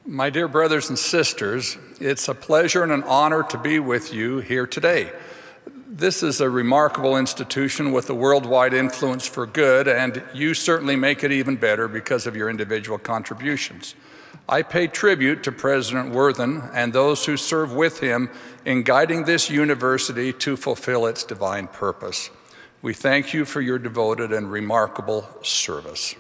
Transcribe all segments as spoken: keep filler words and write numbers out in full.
My dear brothers and sisters, it's a pleasure and an honor to be with you here today. This is a remarkable institution with a worldwide influence for good, and you certainly make it even better because of your individual contributions. I pay tribute to President Worthen and those who serve with him in guiding this university to fulfill its divine purpose. We thank you for your devoted and remarkable service.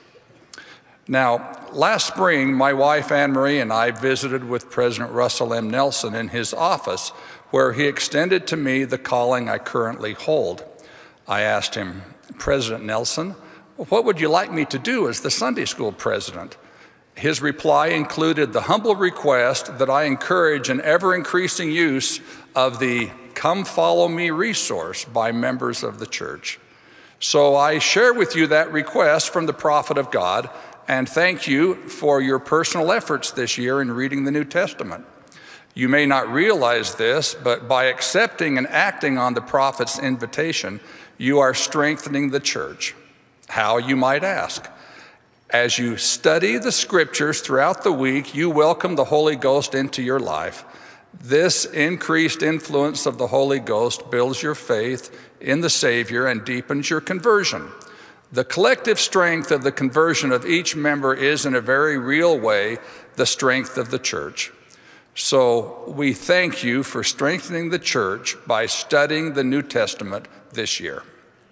Now, last spring, my wife Anne-Marie and I visited with President Russell M. Nelson in his office, where he extended to me the calling I currently hold. I asked him, "President Nelson, what would you like me to do as the Sunday school president?" His reply included the humble request that I encourage an ever-increasing use of the Come Follow Me resource by members of the church. So I share with you that request from the prophet of God, and thank you for your personal efforts this year in reading the New Testament. You may not realize this, but by accepting and acting on the prophet's invitation, you are strengthening the church. How, you might ask? As you study the scriptures throughout the week, you welcome the Holy Ghost into your life. This increased influence of the Holy Ghost builds your faith in the Savior and deepens your conversion. The collective strength of the conversion of each member is, in a very real way, the strength of the church. So we thank you for strengthening the church by studying the New Testament this year.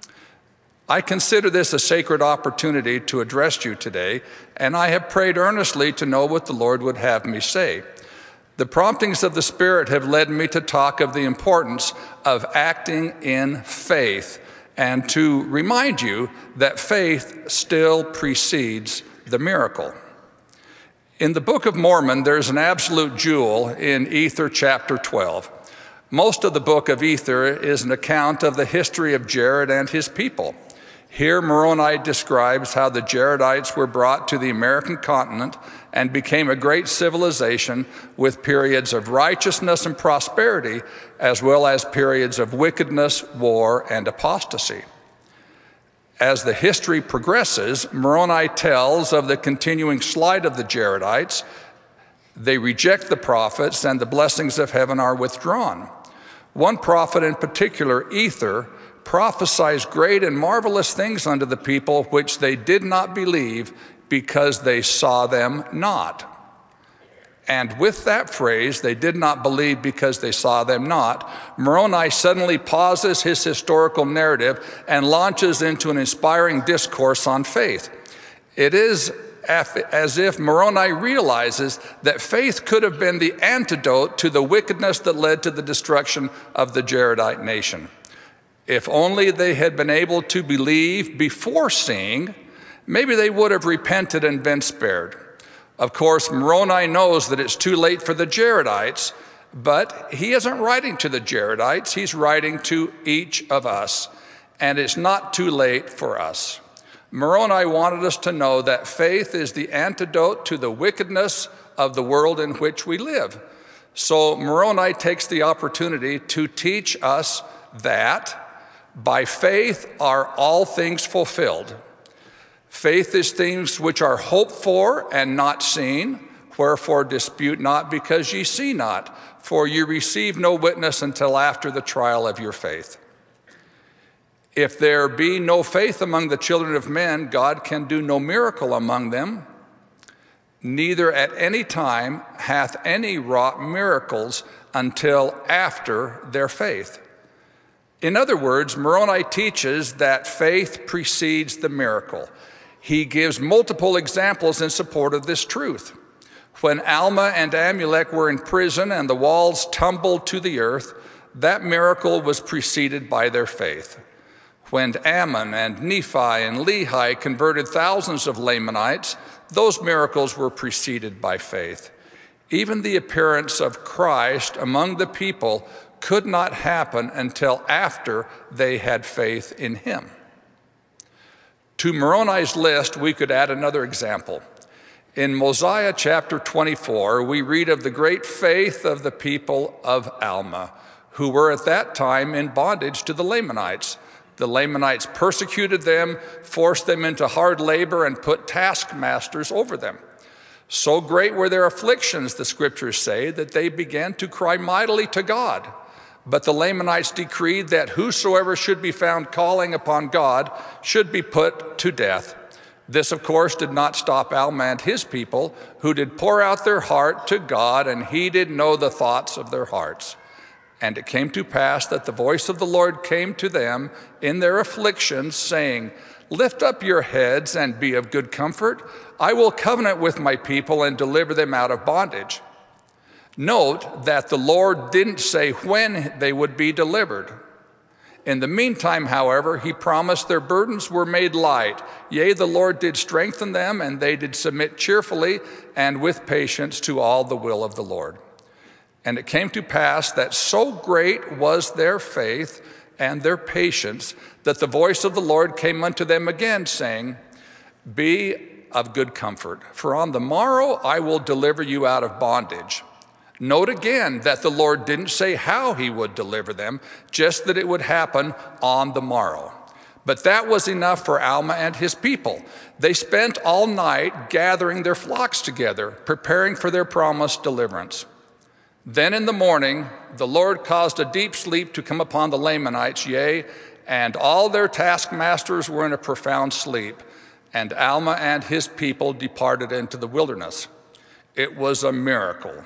I consider this a sacred opportunity to address you today, and I have prayed earnestly to know what the Lord would have me say. The promptings of the Spirit have led me to talk of the importance of acting in faith, and to remind you that faith still precedes the miracle. In the Book of Mormon, there's an absolute jewel in Ether chapter twelve. Most of the book of Ether is an account of the history of Jared and his people. Here, Moroni describes how the Jaredites were brought to the American continent and became a great civilization with periods of righteousness and prosperity, as well as periods of wickedness, war, and apostasy. As the history progresses, Moroni tells of the continuing slide of the Jaredites. They reject the prophets, and the blessings of heaven are withdrawn. One prophet in particular, Ether, prophesies great and marvelous things unto the people which they did not believe because they saw them not. And with that phrase, they did not believe because they saw them not, Moroni suddenly pauses his historical narrative and launches into an inspiring discourse on faith. It is as if Moroni realizes that faith could have been the antidote to the wickedness that led to the destruction of the Jaredite nation. If only they had been able to believe before seeing, maybe they would have repented and been spared. Of course, Moroni knows that it's too late for the Jaredites, but he isn't writing to the Jaredites, he's writing to each of us, and it's not too late for us. Moroni wanted us to know that faith is the antidote to the wickedness of the world in which we live. So Moroni takes the opportunity to teach us that by faith are all things fulfilled. Faith is things which are hoped for and not seen. Wherefore dispute not, because ye see not, for ye receive no witness until after the trial of your faith. If there be no faith among the children of men, God can do no miracle among them. Neither at any time hath any wrought miracles until after their faith. In other words, Moroni teaches that faith precedes the miracle. He gives multiple examples in support of this truth. When Alma and Amulek were in prison and the walls tumbled to the earth, that miracle was preceded by their faith. When Ammon and Nephi and Lehi converted thousands of Lamanites, those miracles were preceded by faith. Even the appearance of Christ among the people could not happen until after they had faith in him. To Moroni's list, we could add another example. In Mosiah chapter twenty-four, we read of the great faith of the people of Alma, who were at that time in bondage to the Lamanites. The Lamanites persecuted them, forced them into hard labor, and put taskmasters over them. So great were their afflictions, the scriptures say, that they began to cry mightily to God. But the Lamanites decreed that whosoever should be found calling upon God should be put to death. This, of course, did not stop Alma and his people, who did pour out their heart to God, and he did know the thoughts of their hearts. And it came to pass that the voice of the Lord came to them in their afflictions, saying, Lift up your heads and be of good comfort. I will covenant with my people and deliver them out of bondage. Note that the Lord didn't say when they would be delivered. In the meantime, however, he promised their burdens were made light. Yea, the Lord did strengthen them, and they did submit cheerfully and with patience to all the will of the Lord. And it came to pass that so great was their faith and their patience that the voice of the Lord came unto them again, saying, Be of good comfort, for on the morrow I will deliver you out of bondage. Note again that the Lord didn't say how he would deliver them, just that it would happen on the morrow. But that was enough for Alma and his people. They spent all night gathering their flocks together, preparing for their promised deliverance. Then in the morning, the Lord caused a deep sleep to come upon the Lamanites, yea, and all their taskmasters were in a profound sleep. And Alma and his people departed into the wilderness. It was a miracle.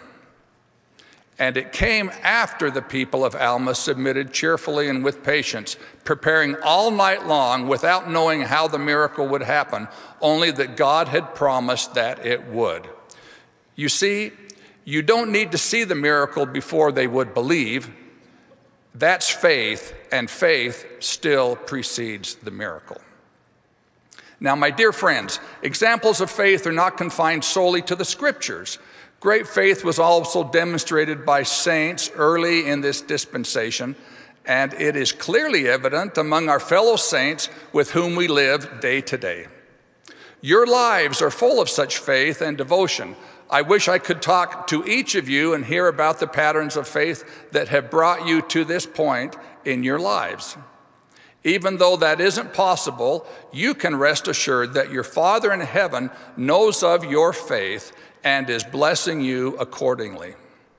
And it came after the people of Alma submitted cheerfully and with patience, preparing all night long without knowing how the miracle would happen, only that God had promised that it would. You see, you don't need to see the miracle before they would believe. That's faith, and faith still precedes the miracle. Now, my dear friends, examples of faith are not confined solely to the scriptures. Great faith was also demonstrated by saints early in this dispensation, and it is clearly evident among our fellow saints with whom we live day to day. Your lives are full of such faith and devotion. I wish I could talk to each of you and hear about the patterns of faith that have brought you to this point in your lives. Even though that isn't possible, you can rest assured that your Father in heaven knows of your faith and is blessing you accordingly.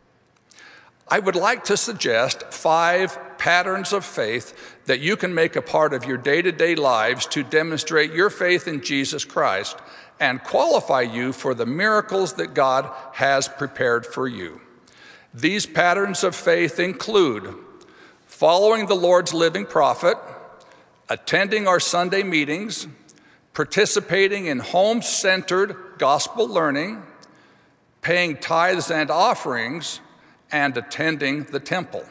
I would like to suggest five patterns of faith that you can make a part of your day-to-day lives to demonstrate your faith in Jesus Christ and qualify you for the miracles that God has prepared for you. These patterns of faith include following the Lord's living prophet, attending our Sunday meetings, participating in home-centered gospel learning, paying tithes and offerings, and attending the temple.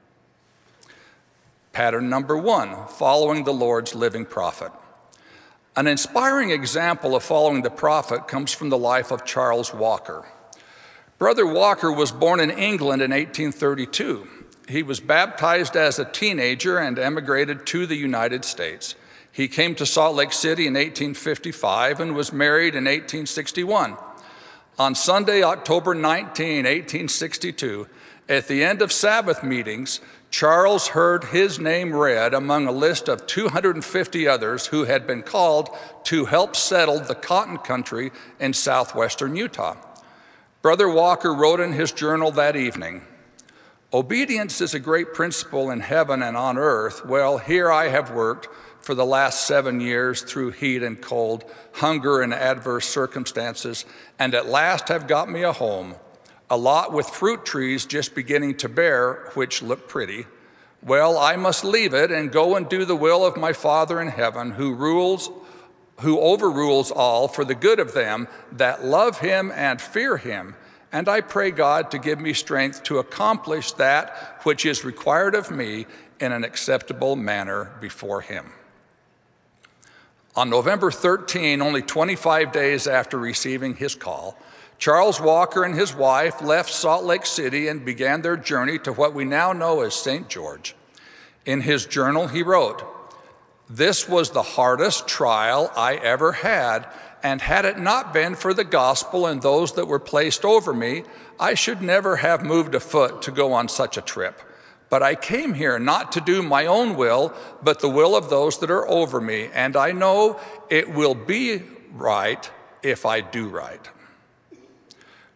Pattern number one, following the Lord's living prophet. An inspiring example of following the prophet comes from the life of Charles Walker. Brother Walker was born in England in eighteen thirty-two. He was baptized as a teenager and emigrated to the United States. He came to Salt Lake City in eighteen fifty-five and was married in eighteen sixty-one. On Sunday, October nineteenth, eighteen sixty-two, at the end of Sabbath meetings, Charles heard his name read among a list of two hundred fifty others who had been called to help settle the cotton country in southwestern Utah. Brother Walker wrote in his journal that evening, "Obedience is a great principle in heaven and on earth. Well, here I have worked for the last seven years through heat and cold, hunger and adverse circumstances, and at last have got me a home, a lot with fruit trees just beginning to bear, which look pretty. Well, I must leave it and go and do the will of my Father in heaven, who rules, who overrules all for the good of them that love him and fear him. And I pray God to give me strength to accomplish that which is required of me in an acceptable manner before him." On November thirteenth, only twenty-five days after receiving his call, Charles Walker and his wife left Salt Lake City and began their journey to what we now know as Saint George. In his journal, he wrote, "This was the hardest trial I ever had, and had it not been for the gospel and those that were placed over me, I should never have moved a foot to go on such a trip. But I came here not to do my own will, but the will of those that are over me, and I know it will be right if I do right."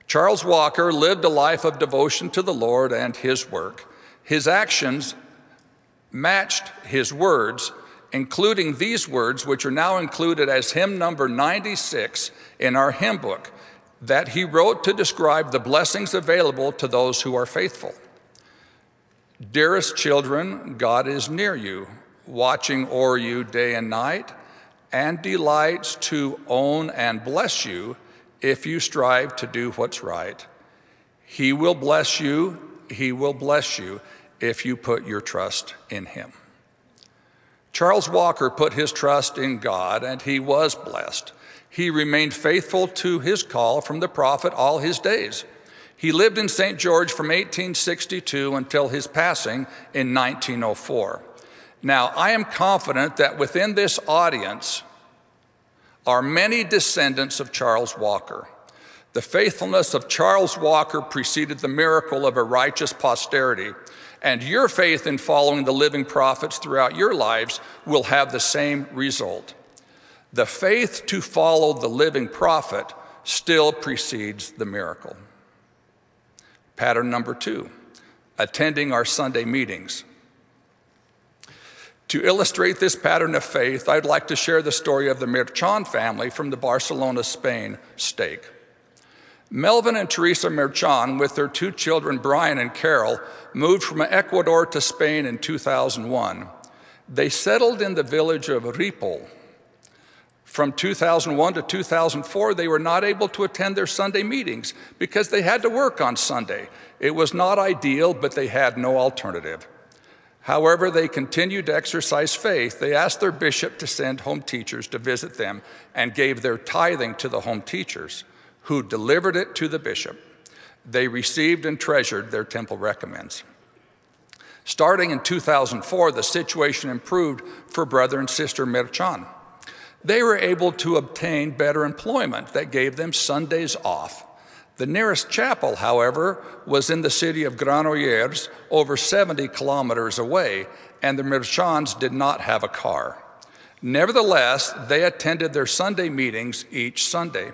Charles Walker lived a life of devotion to the Lord and his work. His actions matched his words, including these words, which are now included as hymn number ninety-six in our hymn book, that he wrote to describe the blessings available to those who are faithful. Dearest children, God is near you, watching o'er you day and night, and delights to own and bless you if you strive to do what's right. He will bless you, he will bless you if you put your trust in him. Charles Walker put his trust in God, and he was blessed. He remained faithful to his call from the prophet all his days. He lived in Saint George from eighteen sixty-two until his passing in nineteen oh four. Now, I am confident that within this audience are many descendants of Charles Walker. The faithfulness of Charles Walker preceded the miracle of a righteous posterity, and your faith in following the living prophets throughout your lives will have the same result. The faith to follow the living prophet still precedes the miracle. Pattern number two, attending our Sunday meetings. To illustrate this pattern of faith, I'd like to share the story of the Merchan family from the Barcelona, Spain stake. Melvin and Teresa Merchan, with their two children, Brian and Carol, moved from Ecuador to Spain in two thousand one. They settled in the village of Ripoll. From two thousand one to two thousand four, they were not able to attend their Sunday meetings because they had to work on Sunday. It was not ideal, but they had no alternative. However, they continued to exercise faith. They asked their bishop to send home teachers to visit them and gave their tithing to the home teachers, who delivered it to the bishop. They received and treasured their temple recommends. Starting in two thousand four, the situation improved for brother and sister Merchan. They were able to obtain better employment that gave them Sundays off. The nearest chapel, however, was in the city of Granollers, over seventy kilometers away, and the Merchans did not have a car. Nevertheless, they attended their Sunday meetings each Sunday.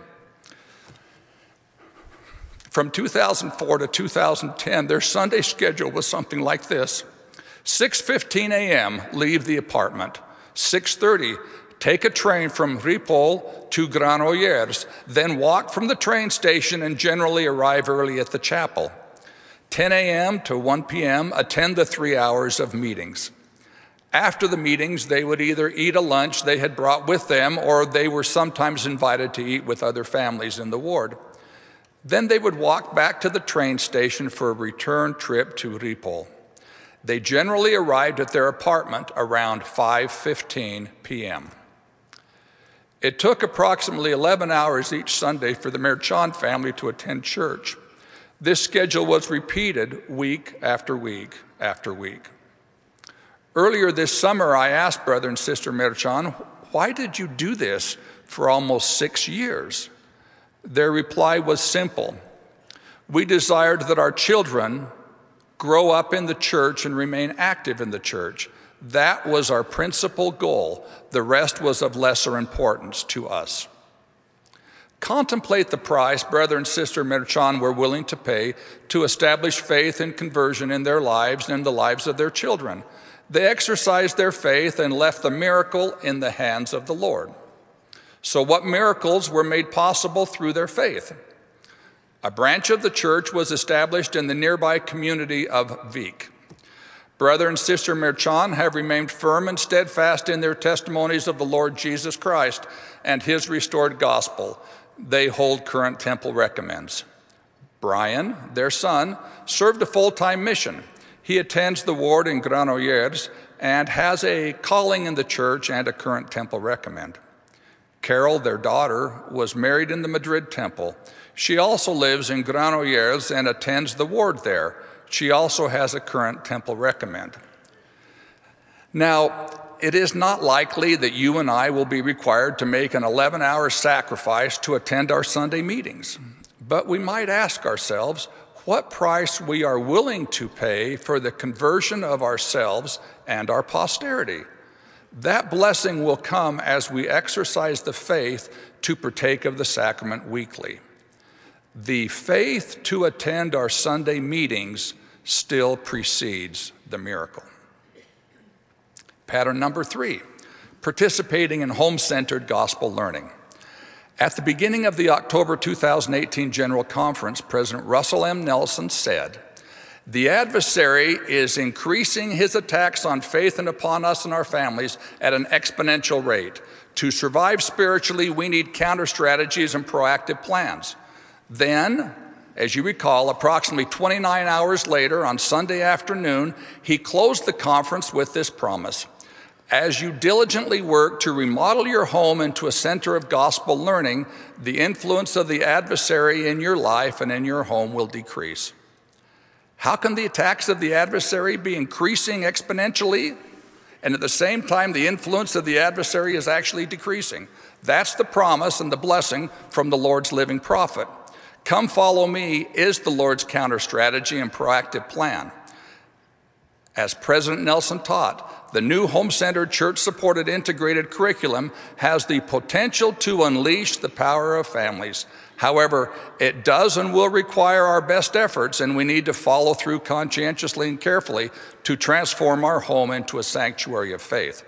From two thousand four to two thousand ten, their Sunday schedule was something like this. six fifteen a m, leave the apartment. six thirty, take a train from Ripoll to Granollers, then walk from the train station and generally arrive early at the chapel. ten a m to one p m, attend the three hours of meetings. After the meetings, they would either eat a lunch they had brought with them, or they were sometimes invited to eat with other families in the ward. Then they would walk back to the train station for a return trip to Ripoll. They generally arrived at their apartment around five fifteen p m It took approximately eleven hours each Sunday for the Merchan family to attend church. This schedule was repeated week after week after week. Earlier this summer, I asked brother and sister Merchan, why did you do this for almost six years? Their reply was simple. We desired that our children grow up in the church and remain active in the church. That was our principal goal. The rest was of lesser importance to us. Contemplate the price brother and sister Merchan were willing to pay to establish faith and conversion in their lives and in the lives of their children. They exercised their faith and left the miracle in the hands of the Lord. So what miracles were made possible through their faith? A branch of the church was established in the nearby community of Vic. Brother and sister Merchan have remained firm and steadfast in their testimonies of the Lord Jesus Christ and his restored gospel. They hold current temple recommends. Brian, their son, served a full-time mission. He attends the ward in Granollers and has a calling in the church and a current temple recommend. Carol, their daughter, was married in the Madrid temple. She also lives in Granollers and attends the ward there. She also has a current temple recommend. Now, it is not likely that you and I will be required to make an eleven-hour sacrifice to attend our Sunday meetings, but we might ask ourselves what price we are willing to pay for the conversion of ourselves and our posterity. That blessing will come as we exercise the faith to partake of the sacrament weekly. The faith to attend our Sunday meetings still precedes the miracle. Pattern number three, participating in home-centered gospel learning. At the beginning of the October two thousand eighteen General Conference, President Russell M. Nelson said, "The adversary is increasing his attacks on faith and upon us and our families at an exponential rate. To survive spiritually, we need counter strategies and proactive plans." Then, as you recall, approximately twenty-nine hours later on Sunday afternoon, he closed the conference with this promise: "As you diligently work to remodel your home into a center of gospel learning, the influence of the adversary in your life and in your home will decrease." How can the attacks of the adversary be increasing exponentially, and at the same time the influence of the adversary is actually decreasing? That's the promise and the blessing from the Lord's living prophet. Come follow me is the Lord's counter strategy and proactive plan. As President Nelson taught, the new home-centered, church-supported integrated curriculum has the potential to unleash the power of families. However, it does and will require our best efforts, and we need to follow through conscientiously and carefully to transform our home into a sanctuary of faith.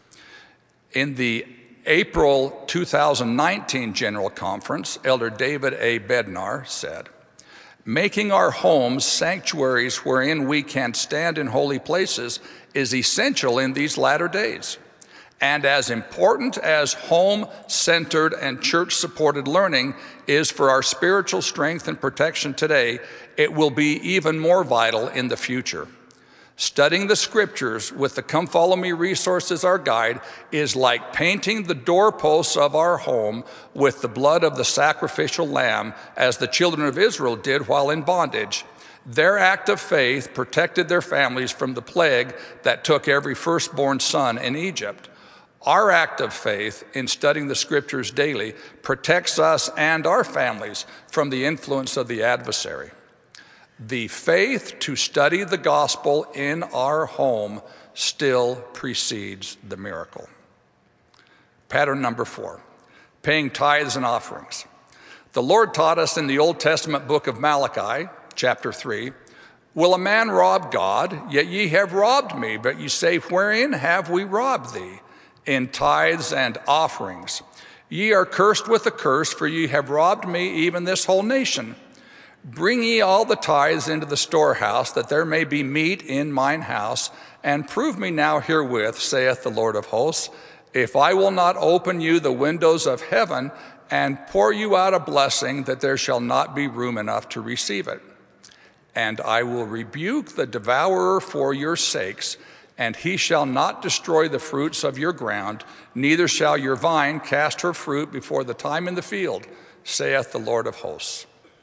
In the April two thousand nineteen General Conference, Elder David A. Bednar said, "Making our homes sanctuaries wherein we can stand in holy places is essential in these latter days. And as important as home-centered and church-supported learning is for our spiritual strength and protection today, it will be even more vital in the future. Studying the scriptures with the Come Follow Me resource as our guide is like painting the doorposts of our home with the blood of the sacrificial lamb, as the children of Israel did while in bondage. Their act of faith protected their families from the plague that took every firstborn son in Egypt. Our act of faith in studying the scriptures daily protects us and our families from the influence of the adversary. The faith to study the gospel in our home still precedes the miracle." Pattern number four, paying tithes and offerings. The Lord taught us in the Old Testament book of Malachi, chapter three, "Will a man rob God? Yet ye have robbed me. But ye say, wherein have we robbed thee? In tithes and offerings. Ye are cursed with a curse, for ye have robbed me, even this whole nation. Bring ye all the tithes into the storehouse, that there may be meat in mine house, and prove me now herewith, saith the Lord of hosts, if I will not open you the windows of heaven and pour you out a blessing, that there shall not be room enough to receive it. And I will rebuke the devourer for your sakes, and he shall not destroy the fruits of your ground, neither shall your vine cast her fruit before the time in the field, saith the Lord of hosts."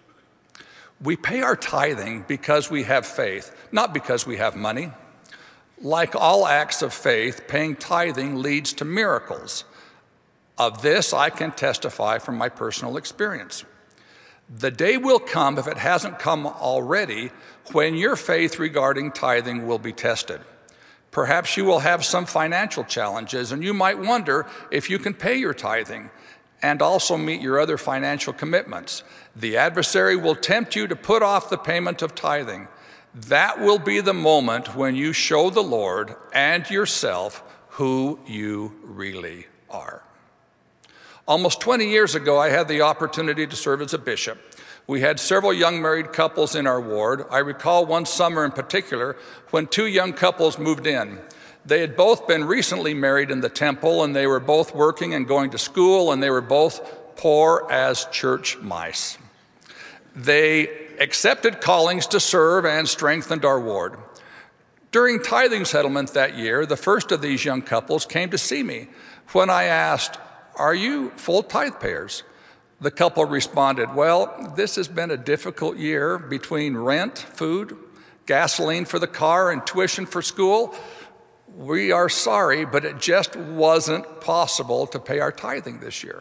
We pay our tithing because we have faith, not because we have money. Like all acts of faith, paying tithing leads to miracles. Of this I can testify from my personal experience. The day will come, if it hasn't come already, when your faith regarding tithing will be tested. Perhaps you will have some financial challenges, and you might wonder if you can pay your tithing and also meet your other financial commitments. The adversary will tempt you to put off the payment of tithing. That will be the moment when you show the Lord and yourself who you really are. Almost twenty years ago, I had the opportunity to serve as a bishop. We had several young married couples in our ward. I recall one summer in particular when two young couples moved in. They had both been recently married in the temple, and they were both working and going to school, and they were both poor as church mice. They accepted callings to serve and strengthened our ward. During tithing settlement that year, the first of these young couples came to see me. When I asked, "Are you full tithe payers?" the couple responded, "Well, this has been a difficult year between rent, food, gasoline for the car, and tuition for school. We are sorry, but it just wasn't possible to pay our tithing this year."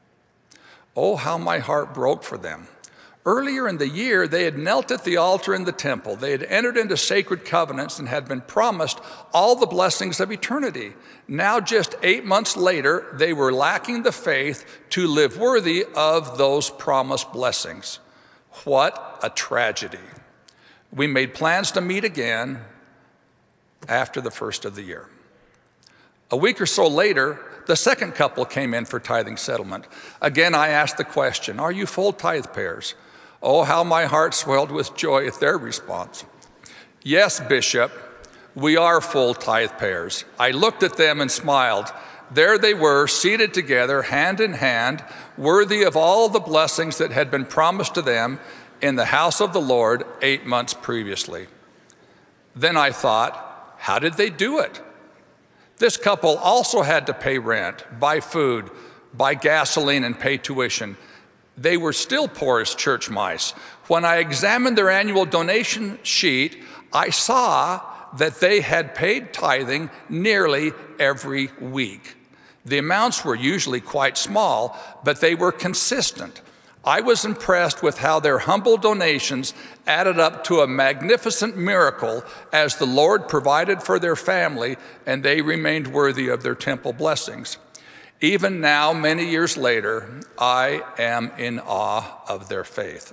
Oh, how my heart broke for them. Earlier in the year, they had knelt at the altar in the temple. They had entered into sacred covenants and had been promised all the blessings of eternity. Now, just eight months later, they were lacking the faith to live worthy of those promised blessings. What a tragedy. We made plans to meet again after the first of the year. A week or so later, the second couple came in for tithing settlement. Again, I asked the question, are you full tithe payers? Oh, how my heart swelled with joy at their response. Yes, Bishop, we are full tithe payers. I looked at them and smiled. There they were, seated together, hand in hand, worthy of all the blessings that had been promised to them in the house of the Lord eight months previously. Then I thought, how did they do it? This couple also had to pay rent, buy food, buy gasoline, and pay tuition. They were still poor as church mice. When I examined their annual donation sheet, I saw that they had paid tithing nearly every week. The amounts were usually quite small, but they were consistent. I was impressed with how their humble donations added up to a magnificent miracle as the Lord provided for their family and they remained worthy of their temple blessings. Even now, many years later, I am in awe of their faith.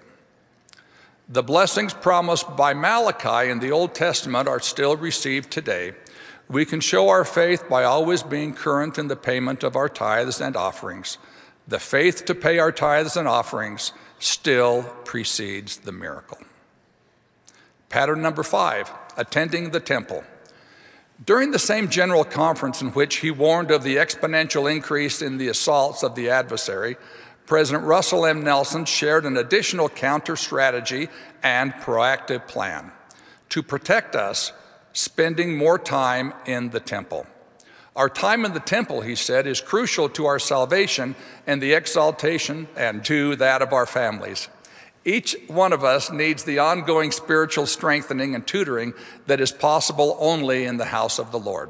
The blessings promised by Malachi in the Old Testament are still received today. We can show our faith by always being current in the payment of our tithes and offerings. The faith to pay our tithes and offerings still precedes the miracle. Pattern number five, attending the temple. During the same general conference in which he warned of the exponential increase in the assaults of the adversary, President Russell M. Nelson shared an additional counter strategy and proactive plan to protect us, spending more time in the temple. Our time in the temple, he said, is crucial to our salvation and the exaltation and to that of our families. Each one of us needs the ongoing spiritual strengthening and tutoring that is possible only in the house of the Lord.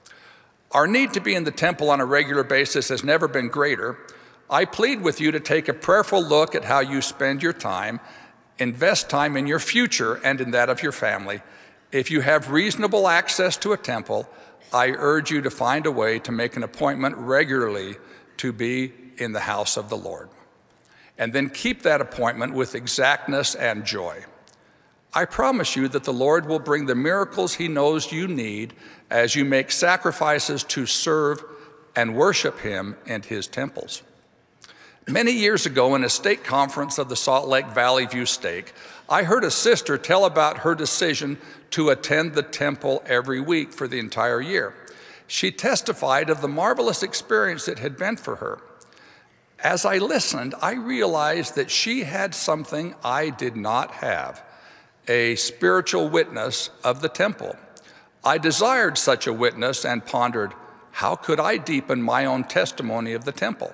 Our need to be in the temple on a regular basis has never been greater. I plead with you to take a prayerful look at how you spend your time, invest time in your future and in that of your family. If you have reasonable access to a temple, I urge you to find a way to make an appointment regularly to be in the house of the Lord. And then keep that appointment with exactness and joy. I promise you that the Lord will bring the miracles he knows you need as you make sacrifices to serve and worship him in his temples. Many years ago in a stake conference of the Salt Lake Valley View Stake, I heard a sister tell about her decision to attend the temple every week for the entire year. She testified of the marvelous experience it had been for her. As I listened, I realized that she had something I did not have, a spiritual witness of the temple. I desired such a witness and pondered, how could I deepen my own testimony of the temple?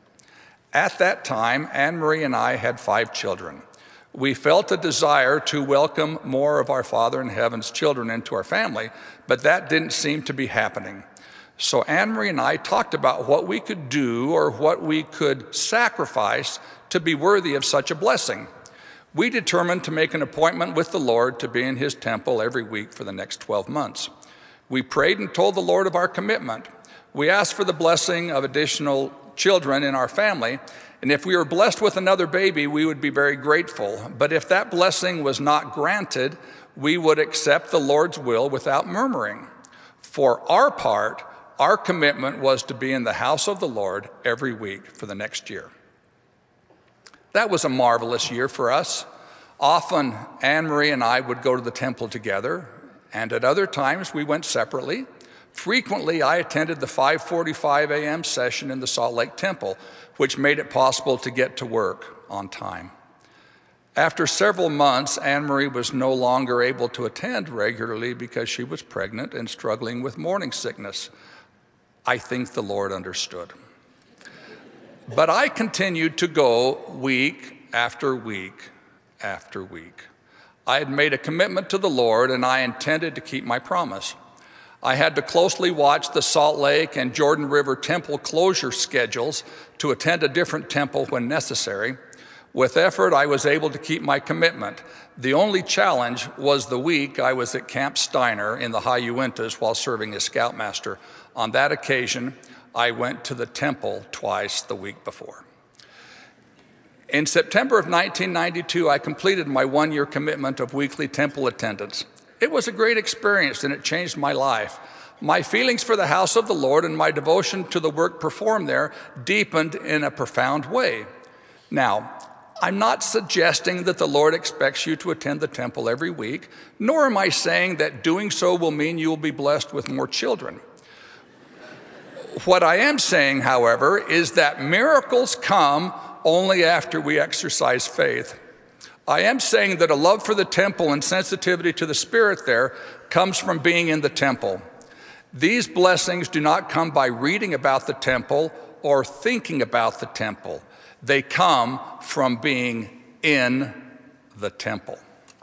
At that time, Anne Marie and I had five children. We felt a desire to welcome more of our Father in Heaven's children into our family, but that didn't seem to be happening. So Anne Marie and I talked about what we could do or what we could sacrifice to be worthy of such a blessing. We determined to make an appointment with the Lord to be in his temple every week for the next twelve months. We prayed and told the Lord of our commitment. We asked for the blessing of additional children in our family, and if we were blessed with another baby, we would be very grateful. But if that blessing was not granted, we would accept the Lord's will without murmuring. For our part, our commitment was to be in the house of the Lord every week for the next year. That was a marvelous year for us. Often, Anne Marie and I would go to the temple together, and at other times we went separately. Frequently, I attended the five forty-five a m session in the Salt Lake Temple, which made it possible to get to work on time. After several months, Anne Marie was no longer able to attend regularly because she was pregnant and struggling with morning sickness. I think the Lord understood. But I continued to go week after week after week. I had made a commitment to the Lord, and I intended to keep my promise. I had to closely watch the Salt Lake and Jordan River temple closure schedules to attend a different temple when necessary. With effort, I was able to keep my commitment. The only challenge was the week I was at Camp Steiner in the High Uintas while serving as scoutmaster. On that occasion, I went to the temple twice the week before. In September of nineteen ninety-two, I completed my one-year commitment of weekly temple attendance. It was a great experience and it changed my life. My feelings for the house of the Lord and my devotion to the work performed there deepened in a profound way. Now, I'm not suggesting that the Lord expects you to attend the temple every week, nor am I saying that doing so will mean you will be blessed with more children. What I am saying, however, is that miracles come only after we exercise faith. I am saying that a love for the temple and sensitivity to the Spirit there comes from being in the temple. These blessings do not come by reading about the temple or thinking about the temple. They come from being in the temple.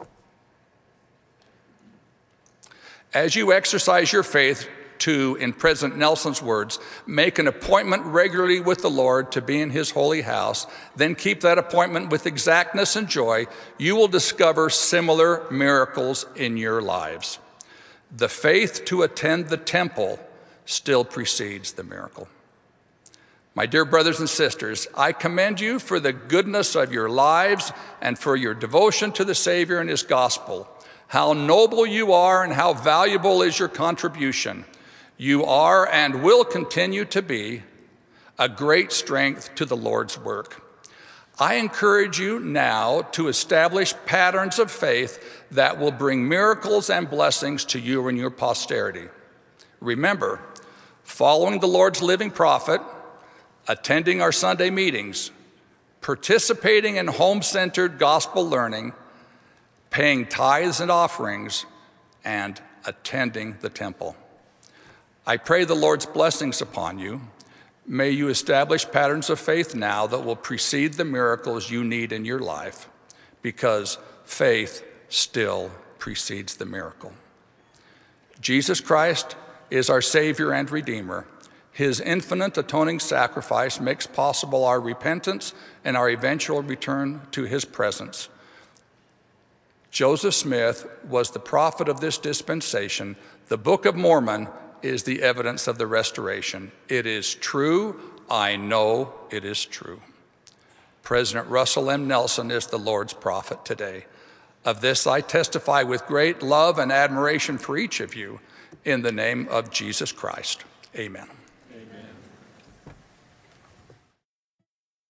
As you exercise your faith to, in President Nelson's words, make an appointment regularly with the Lord to be in his holy house, then keep that appointment with exactness and joy, you will discover similar miracles in your lives. The faith to attend the temple still precedes the miracle. My dear brothers and sisters, I commend you for the goodness of your lives and for your devotion to the Savior and his gospel. How noble you are and how valuable is your contribution. You are and will continue to be a great strength to the Lord's work. I encourage you now to establish patterns of faith that will bring miracles and blessings to you and your posterity. Remember, following the Lord's living prophet, attending our Sunday meetings, participating in home-centered gospel learning, paying tithes and offerings, and attending the temple. I pray the Lord's blessings upon you. May you establish patterns of faith now that will precede the miracles you need in your life, because faith still precedes the miracle. Jesus Christ is our Savior and Redeemer. His infinite atoning sacrifice makes possible our repentance and our eventual return to his presence. Joseph Smith was the prophet of this dispensation. The Book of Mormon is the evidence of the restoration. It is true. I know it is true. President Russell M. Nelson is the Lord's prophet today. Of this I testify with great love and admiration for each of you in the name of Jesus Christ. Amen.